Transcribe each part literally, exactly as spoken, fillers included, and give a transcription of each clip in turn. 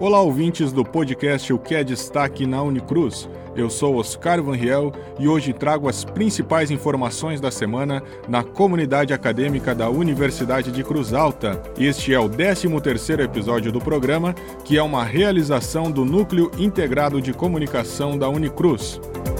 Olá, ouvintes do podcast O que é Destaque na Unicruz. Eu sou Oscar Van Riel e hoje trago as principais informações da semana na comunidade acadêmica da Universidade de Cruz Alta. Este é o décimo terceiro episódio do programa, que é uma realização do Núcleo Integrado de Comunicação da Unicruz.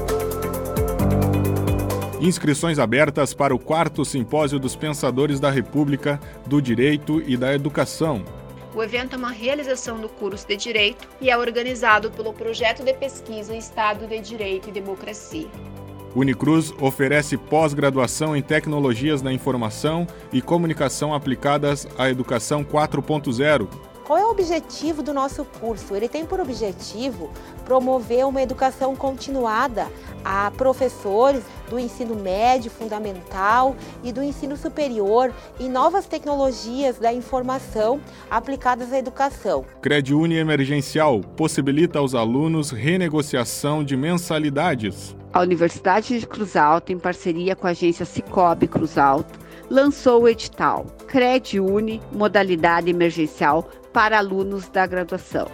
Inscrições abertas para o quarto Simpósio dos Pensadores da República, do Direito e da Educação. O evento é uma realização do curso de Direito e é organizado pelo Projeto de Pesquisa Estado de Direito e Democracia. Unicruz oferece pós-graduação em Tecnologias da Informação e Comunicação aplicadas à Educação quatro ponto zero. Qual é o objetivo do nosso curso? Ele tem por objetivo promover uma educação continuada a professores do ensino médio, fundamental e do ensino superior em novas tecnologias da informação aplicadas à educação. CredUni Emergencial possibilita aos alunos renegociação de mensalidades. A Universidade de Cruz Alta, em parceria com a agência Cicobi Cruz Alta, lançou o edital CredUni Modalidade Emergencial para alunos da graduação.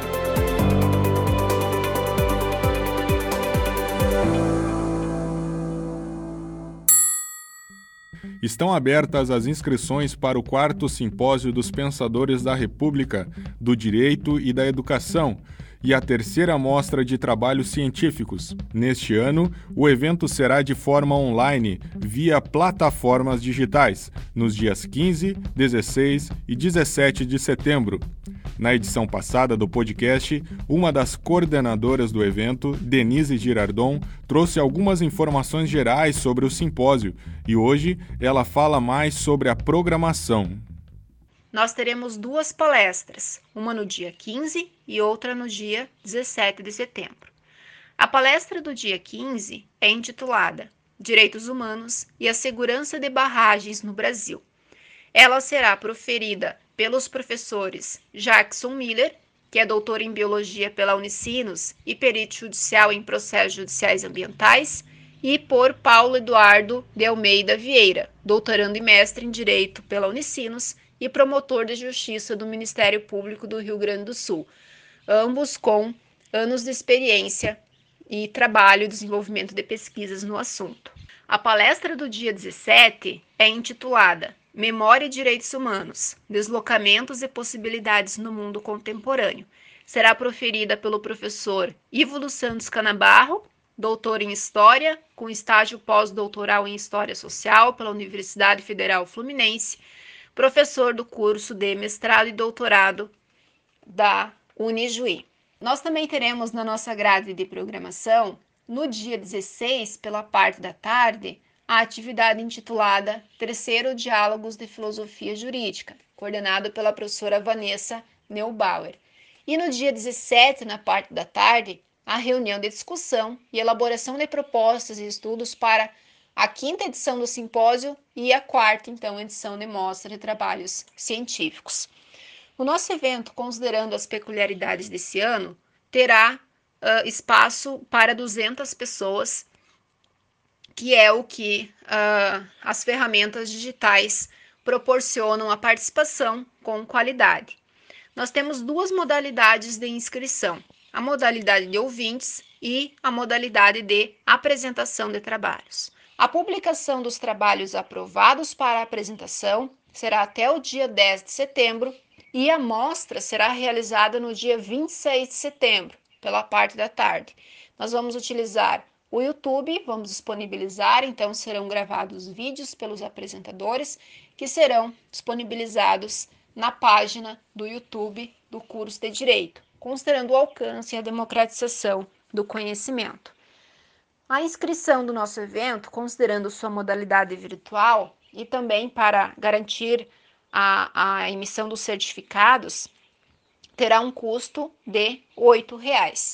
Estão abertas as inscrições para o quarto Simpósio dos Pensadores da República, do Direito e da Educação, e a terceira mostra de trabalhos científicos. Neste ano, o evento será de forma online, via plataformas digitais, nos dias quinze, dezesseis e dezessete de setembro. Na edição passada do podcast, uma das coordenadoras do evento, Denise Girardon, trouxe algumas informações gerais sobre o simpósio e hoje ela fala mais sobre a programação. Nós teremos duas palestras, uma no dia quinze e outra no dia dezessete de setembro. A palestra do dia quinze é intitulada Direitos Humanos e a Segurança de Barragens no Brasil. Ela será proferida pelos professores Jackson Miller, que é doutor em Biologia pela Unicinos e perito judicial em processos judiciais ambientais, e por Paulo Eduardo de Almeida Vieira, doutorando e mestre em Direito pela Unicinos e promotor de Justiça do Ministério Público do Rio Grande do Sul, ambos com anos de experiência e trabalho e desenvolvimento de pesquisas no assunto. A palestra do dia dezessete é intitulada Memória e Direitos Humanos, Deslocamentos e Possibilidades no Mundo Contemporâneo. Será proferida pelo professor Ivo dos Santos Canabarro, doutor em História, com estágio pós-doutoral em História Social pela Universidade Federal Fluminense, professor do curso de mestrado e doutorado da Unijuí. Nós também teremos na nossa grade de programação, no dia dezesseis, pela parte da tarde, a atividade intitulada Terceiro Diálogos de Filosofia Jurídica, coordenado pela professora Vanessa Neubauer. E no dia dezessete, na parte da tarde, a reunião de discussão e elaboração de propostas e estudos para a quinta edição do simpósio e a quarta, então, edição de mostra de trabalhos científicos. O nosso evento, considerando as peculiaridades desse ano, terá uh, espaço para duzentas pessoas, que é o que uh, as ferramentas digitais proporcionam a participação com qualidade. Nós temos duas modalidades de inscrição, a modalidade de ouvintes e a modalidade de apresentação de trabalhos. A publicação dos trabalhos aprovados para a apresentação será até o dia dez de setembro e a mostra será realizada no dia vinte e seis de setembro, pela parte da tarde. Nós vamos utilizar o YouTube, vamos disponibilizar, então serão gravados vídeos pelos apresentadores que serão disponibilizados na página do YouTube do curso de Direito, considerando o alcance e a democratização do conhecimento. A inscrição do nosso evento, considerando sua modalidade virtual e também para garantir a, a emissão dos certificados, terá um custo de oito reais.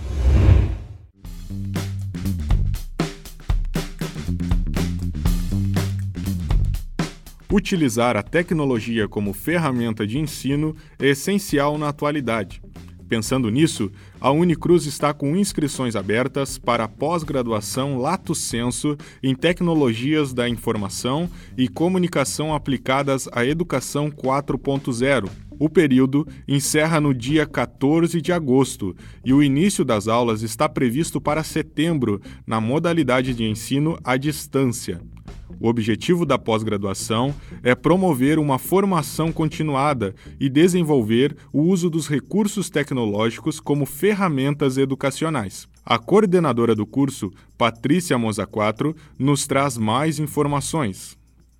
Utilizar a tecnologia como ferramenta de ensino é essencial na atualidade. Pensando nisso, a Unicruz está com inscrições abertas para a pós-graduação Lato Sensu em Tecnologias da Informação e Comunicação aplicadas à Educação quatro ponto zero. O período encerra no dia quatorze de agosto e o início das aulas está previsto para setembro, na modalidade de ensino à distância. O objetivo da pós-graduação é promover uma formação continuada e desenvolver o uso dos recursos tecnológicos como ferramentas educacionais. A coordenadora do curso, Patrícia Moza quatro, nos traz mais informações.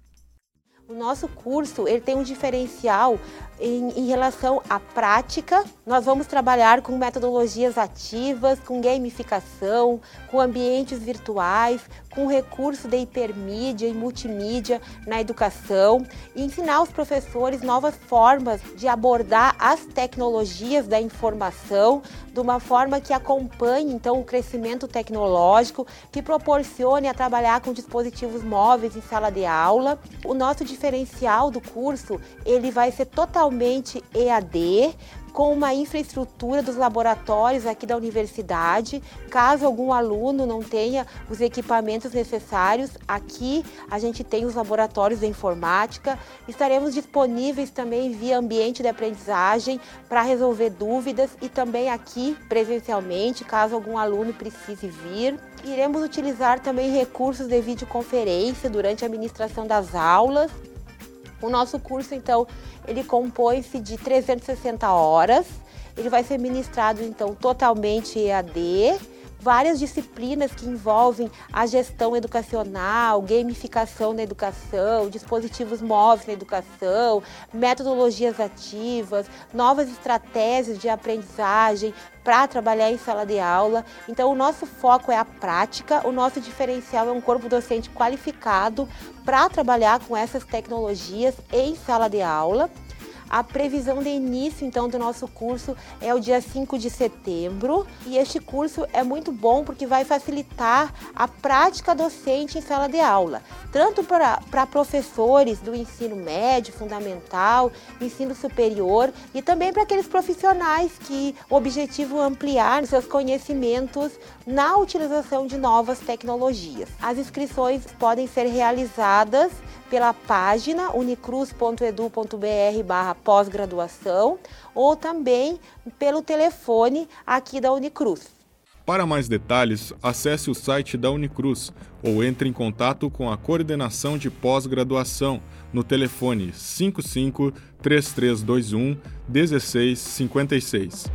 O nosso curso ele tem um diferencial em, em relação à prática. Nós vamos trabalhar com metodologias ativas, com gamificação, com ambientes virtuais, com recurso de hipermídia e multimídia na educação e ensinar os professores novas formas de abordar as tecnologias da informação de uma forma que acompanhe então o crescimento tecnológico, que proporcione a trabalhar com dispositivos móveis em sala de aula. O nosso diferencial do curso ele vai ser totalmente E A D, com uma infraestrutura dos laboratórios aqui da universidade. Caso algum aluno não tenha os equipamentos necessários, aqui a gente tem os laboratórios de informática. Estaremos disponíveis também via ambiente de aprendizagem para resolver dúvidas e também aqui presencialmente, caso algum aluno precise vir. Iremos utilizar também recursos de videoconferência durante a ministração das aulas. O nosso curso, então, ele compõe-se de trezentas e sessenta horas, ele vai ser ministrado, então, totalmente E A D, várias disciplinas que envolvem a gestão educacional, gamificação na educação, dispositivos móveis na educação, metodologias ativas, novas estratégias de aprendizagem para trabalhar em sala de aula. Então, o nosso foco é a prática, o nosso diferencial é um corpo docente qualificado para trabalhar com essas tecnologias em sala de aula. A previsão de início, então, do nosso curso é o dia cinco de setembro e este curso é muito bom porque vai facilitar a prática docente em sala de aula, tanto para, para professores do ensino médio, fundamental, ensino superior e também para aqueles profissionais que o objetivo é ampliar seus conhecimentos na utilização de novas tecnologias. As inscrições podem ser realizadas pela página unicruz ponto edu ponto br barra pós-graduação ou também pelo telefone aqui da Unicruz. Para mais detalhes, acesse o site da Unicruz ou entre em contato com a coordenação de pós-graduação no telefone cinco cinco, três três dois um, um seis cinco seis.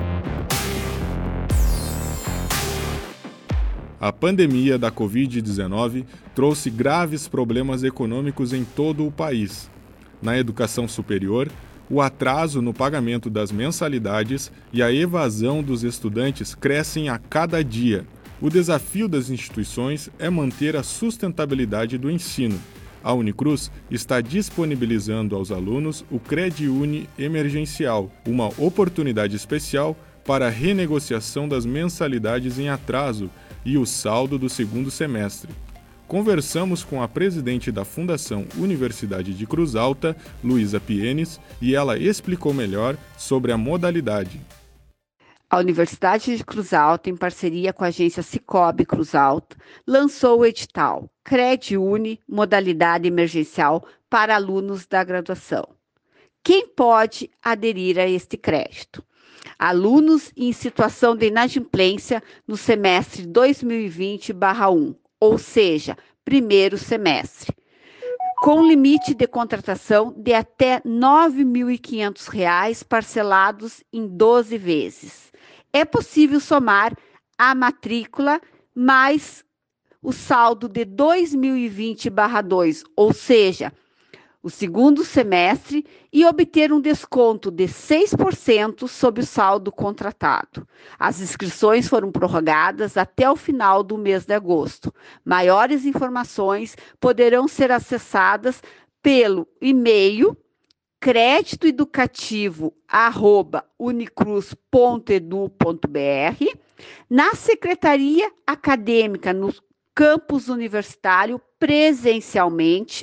A pandemia da covid dezenove trouxe graves problemas econômicos em todo o país. Na educação superior, o atraso no pagamento das mensalidades e a evasão dos estudantes crescem a cada dia. O desafio das instituições é manter a sustentabilidade do ensino. A Unicruz está disponibilizando aos alunos o CredUni Emergencial, uma oportunidade especial para a renegociação das mensalidades em atraso e o saldo do segundo semestre. Conversamos com a presidente da Fundação Universidade de Cruz Alta, Luísa Pienes, e ela explicou melhor sobre a modalidade. A Universidade de Cruz Alta, em parceria com a agência Cicobi Cruz Alta, lançou o edital CredUni, modalidade emergencial para alunos da graduação. Quem pode aderir a este crédito? Alunos em situação de inadimplência no semestre dois mil e vinte barra um, ou seja, primeiro semestre, com limite de contratação de até nove mil e quinhentos reais parcelados em doze vezes. É possível somar a matrícula mais o saldo de dois mil e vinte barra dois, ou seja, o segundo semestre, e obter um desconto de seis por cento sobre o saldo contratado. As inscrições foram prorrogadas até o final do mês de agosto. Maiores informações poderão ser acessadas pelo e-mail créditoeducativo arroba unicruz ponto edu ponto br, na Secretaria Acadêmica no campus universitário presencialmente,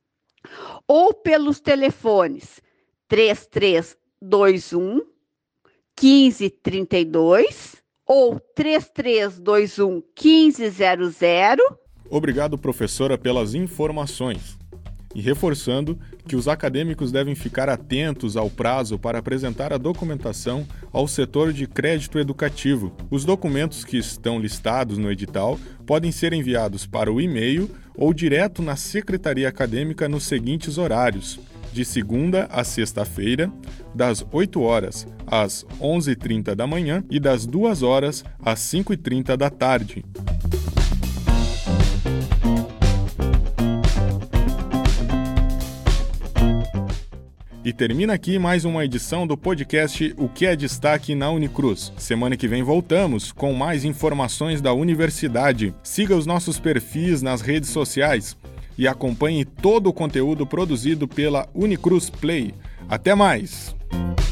ou pelos telefones três três dois um, um cinco três dois ou três três dois um, um cinco zero zero. Obrigado, professora, pelas informações. E reforçando que os acadêmicos devem ficar atentos ao prazo para apresentar a documentação ao setor de crédito educativo. Os documentos que estão listados no edital podem ser enviados para o e-mail ou direto na secretaria acadêmica nos seguintes horários: de segunda a sexta-feira, das oito horas às onze e trinta da manhã e das duas horas às cinco e trinta da tarde. E termina aqui mais uma edição do podcast O que é Destaque na Unicruz. Semana que vem voltamos com mais informações da universidade. Siga os nossos perfis nas redes sociais e acompanhe todo o conteúdo produzido pela Unicruz Play. Até mais!